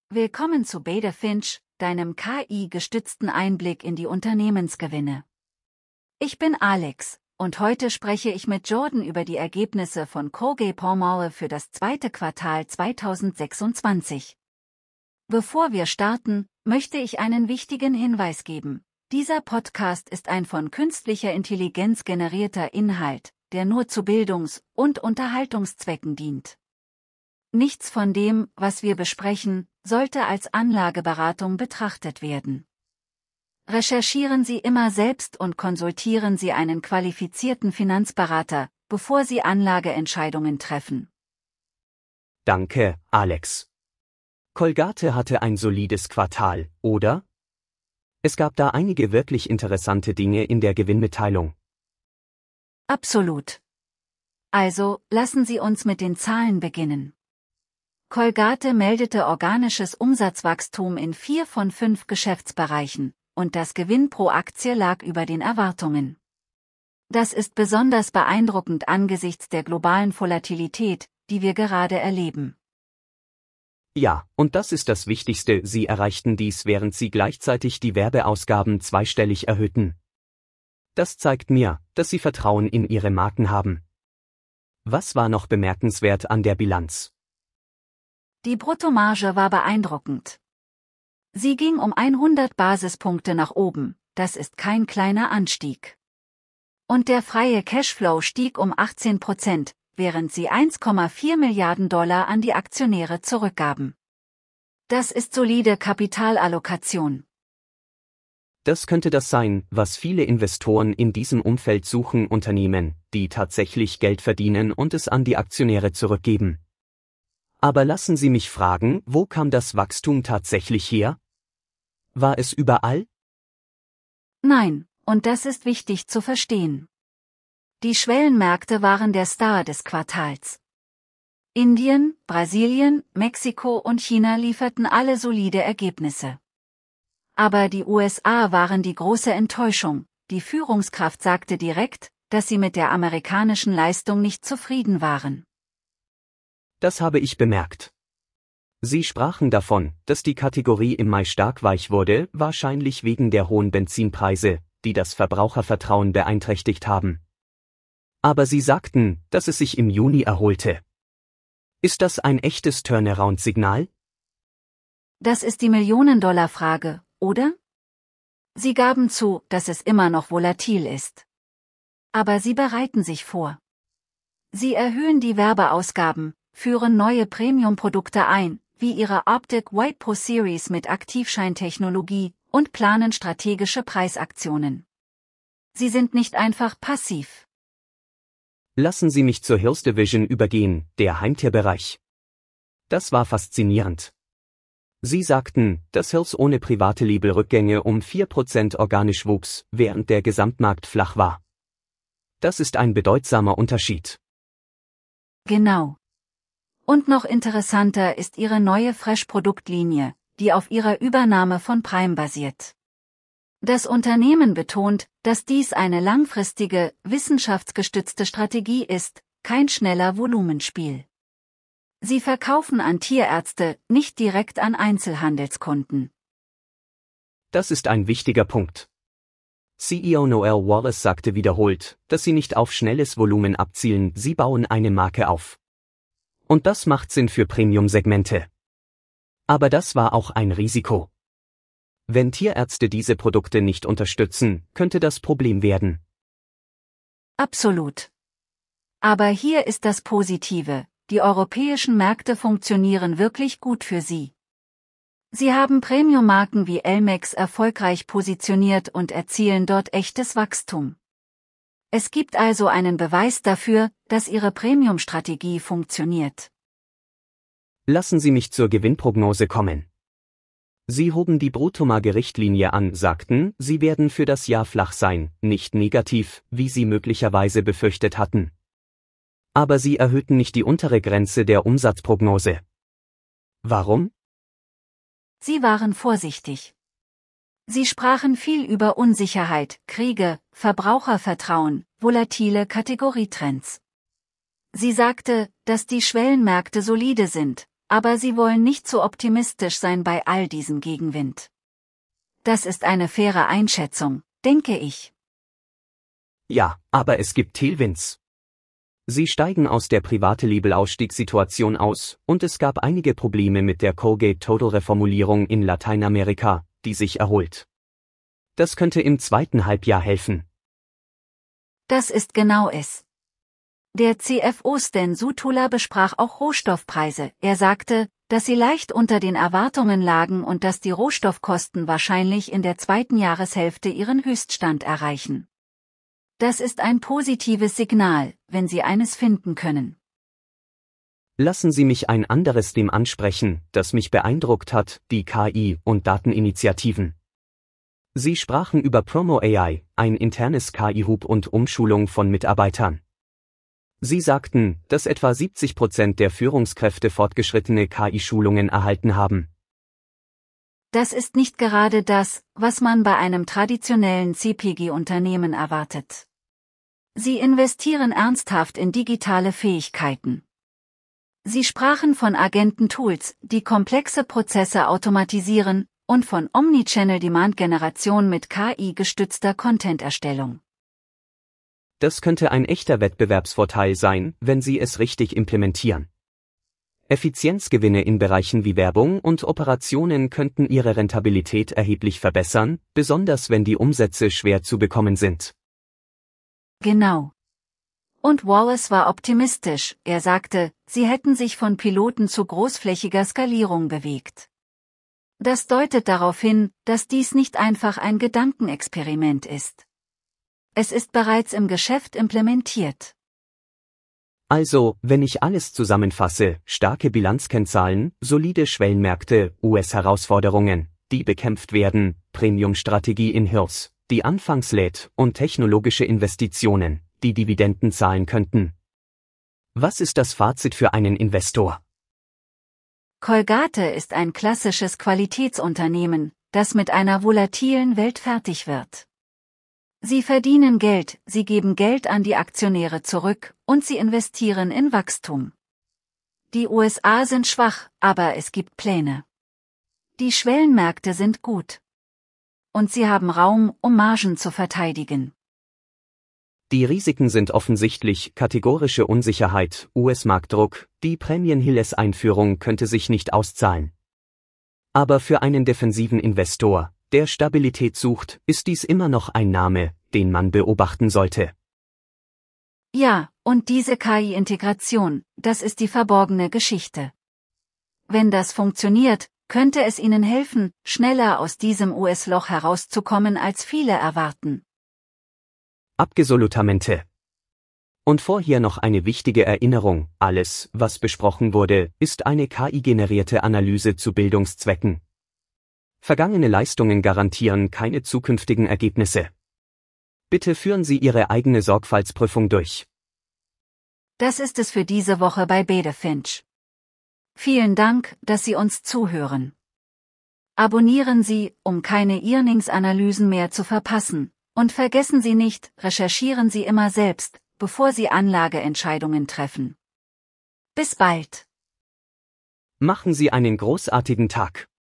Willkommen zu Baader Finch, deinem KI-gestützten Einblick in die Unternehmensgewinne. Ich bin Alex, und heute spreche ich mit Jordan über die Ergebnisse von Colgate-Palmolive für das zweite Quartal 2026. Bevor wir starten, möchte ich einen wichtigen Hinweis geben. Dieser Podcast ist ein von künstlicher Intelligenz generierter Inhalt, der nur zu Bildungs- und Unterhaltungszwecken dient. Nichts von dem, was wir besprechen, sollte als Anlageberatung betrachtet werden. Recherchieren Sie immer selbst und konsultieren Sie einen qualifizierten Finanzberater, bevor Sie Anlageentscheidungen treffen. Danke, Alex. Colgate hatte ein solides Quartal, oder? Es gab da einige wirklich interessante Dinge in der Gewinnmitteilung. Absolut. Also, lassen Sie uns mit den Zahlen beginnen. Colgate meldete organisches Umsatzwachstum in 4 von 5 Geschäftsbereichen, und das Gewinn pro Aktie lag über den Erwartungen. Das ist besonders beeindruckend angesichts der globalen Volatilität, die wir gerade erleben. Ja, und das ist das Wichtigste, Sie erreichten dies, während Sie gleichzeitig die Werbeausgaben zweistellig erhöhten. Das zeigt mir, dass Sie Vertrauen in Ihre Marken haben. Was war noch bemerkenswert an der Bilanz? Die Bruttomarge war beeindruckend. Sie ging um 100 Basispunkte nach oben, das ist kein kleiner Anstieg. Und der freie Cashflow stieg um 18%, während sie 1,4 Milliarden Dollar an die Aktionäre zurückgaben. Das ist solide Kapitalallokation. Das könnte das sein, was viele Investoren in diesem Umfeld suchen: Unternehmen, die tatsächlich Geld verdienen und es an die Aktionäre zurückgeben. Aber lassen Sie mich fragen, wo kam das Wachstum tatsächlich her? War es überall? Nein, und das ist wichtig zu verstehen. Die Schwellenmärkte waren der Star des Quartals. Indien, Brasilien, Mexiko und China lieferten alle solide Ergebnisse. Aber die USA waren die große Enttäuschung. Die Führungskraft sagte direkt, dass sie mit der amerikanischen Leistung nicht zufrieden waren. Das habe ich bemerkt. Sie sprachen davon, dass die Kategorie im Mai stark weich wurde, wahrscheinlich wegen der hohen Benzinpreise, die das Verbrauchervertrauen beeinträchtigt haben. Aber Sie sagten, dass es sich im Juni erholte. Ist das ein echtes Turnaround-Signal? Das ist die Millionen-Dollar-Frage, oder? Sie gaben zu, dass es immer noch volatil ist. Aber Sie bereiten sich vor. Sie erhöhen die Werbeausgaben, führen neue Premium-Produkte ein, wie ihre Optic White Pro Series mit Aktivscheintechnologie, und planen strategische Preisaktionen. Sie sind nicht einfach passiv. Lassen Sie mich zur Health Division übergehen, der Heimtierbereich. Das war faszinierend. Sie sagten, dass Health ohne private Labelrückgänge um 4% organisch wuchs, während der Gesamtmarkt flach war. Das ist ein bedeutsamer Unterschied. Genau. Und noch interessanter ist ihre neue Fresh-Produktlinie, die auf ihrer Übernahme von Prime basiert. Das Unternehmen betont, dass dies eine langfristige, wissenschaftsgestützte Strategie ist, kein schneller Volumenspiel. Sie verkaufen an Tierärzte, nicht direkt an Einzelhandelskunden. Das ist ein wichtiger Punkt. CEO Noel Wallace sagte wiederholt, dass sie nicht auf schnelles Volumen abzielen, sie bauen eine Marke auf. Und das macht Sinn für Premium-Segmente. Aber das war auch ein Risiko. Wenn Tierärzte diese Produkte nicht unterstützen, könnte das Problem werden. Absolut. Aber hier ist das Positive: Die europäischen Märkte funktionieren wirklich gut für Sie. Sie haben Premium-Marken wie Elmex erfolgreich positioniert und erzielen dort echtes Wachstum. Es gibt also einen Beweis dafür, dass Ihre Premium-Strategie funktioniert. Lassen Sie mich zur Gewinnprognose kommen. Sie hoben die Bruttomarge-Richtlinie an, sagten, sie werden für das Jahr flach sein, nicht negativ, wie Sie möglicherweise befürchtet hatten. Aber Sie erhöhten nicht die untere Grenze der Umsatzprognose. Warum? Sie waren vorsichtig. Sie sprachen viel über Unsicherheit, Kriege, Verbrauchervertrauen, volatile Kategorietrends. Sie sagte, dass die Schwellenmärkte solide sind, aber sie wollen nicht zu optimistisch sein bei all diesem Gegenwind. Das ist eine faire Einschätzung, denke ich. Ja, aber es gibt Tailwinds. Sie steigen aus der private Label-Ausstiegssituation aus, und es gab einige Probleme mit der Colgate-Total-Reformulierung in Lateinamerika, die sich erholt. Das könnte im zweiten Halbjahr helfen. Das ist genau es. Der CFO Stan Sutula besprach auch Rohstoffpreise. Er sagte, dass sie leicht unter den Erwartungen lagen und dass die Rohstoffkosten wahrscheinlich in der zweiten Jahreshälfte ihren Höchststand erreichen. Das ist ein positives Signal, wenn Sie eines finden können. Lassen Sie mich ein anderes Thema ansprechen, das mich beeindruckt hat, die KI- und Dateninitiativen. Sie sprachen über Promo AI, ein internes KI-Hub und Umschulung von Mitarbeitern. Sie sagten, dass etwa 70% der Führungskräfte fortgeschrittene KI-Schulungen erhalten haben. Das ist nicht gerade das, was man bei einem traditionellen CPG-Unternehmen erwartet. Sie investieren ernsthaft in digitale Fähigkeiten. Sie sprachen von Agenten-Tools, die komplexe Prozesse automatisieren, und von Omnichannel-Demand-Generation mit KI-gestützter Content-Erstellung. Das könnte ein echter Wettbewerbsvorteil sein, wenn Sie es richtig implementieren. Effizienzgewinne in Bereichen wie Werbung und Operationen könnten Ihre Rentabilität erheblich verbessern, besonders wenn die Umsätze schwer zu bekommen sind. Genau. Und Wallace war optimistisch, er sagte, sie hätten sich von Piloten zu großflächiger Skalierung bewegt. Das deutet darauf hin, dass dies nicht einfach ein Gedankenexperiment ist. Es ist bereits im Geschäft implementiert. Also, wenn ich alles zusammenfasse, starke Bilanzkennzahlen, solide Schwellenmärkte, US-Herausforderungen, die bekämpft werden, Premium-Strategie in Hills, die anfangs lädt, und technologische Investitionen, die Dividenden zahlen könnten. Was ist das Fazit für einen Investor? Colgate ist ein klassisches Qualitätsunternehmen, das mit einer volatilen Welt fertig wird. Sie verdienen Geld, sie geben Geld an die Aktionäre zurück, und sie investieren in Wachstum. Die USA sind schwach, aber es gibt Pläne. Die Schwellenmärkte sind gut. Und sie haben Raum, um Margen zu verteidigen. Die Risiken sind offensichtlich: kategorische Unsicherheit, US-Marktdruck, die Prämien-Hilles-Einführung könnte sich nicht auszahlen. Aber für einen defensiven Investor, der Stabilität sucht, ist dies immer noch ein Name, den man beobachten sollte. Ja, und diese KI-Integration, das ist die verborgene Geschichte. Wenn das funktioniert, könnte es Ihnen helfen, schneller aus diesem US-Loch herauszukommen, als viele erwarten. Absolutamente. Und vorher noch eine wichtige Erinnerung: Alles, was besprochen wurde, ist eine KI-generierte Analyse zu Bildungszwecken. Vergangene Leistungen garantieren keine zukünftigen Ergebnisse. Bitte führen Sie Ihre eigene Sorgfaltsprüfung durch. Das ist es für diese Woche bei Bede Finch. Vielen Dank, dass Sie uns zuhören. Abonnieren Sie, um keine Earnings-Analysen mehr zu verpassen, und vergessen Sie nicht, recherchieren Sie immer selbst, bevor Sie Anlageentscheidungen treffen. Bis bald. Machen Sie einen großartigen Tag.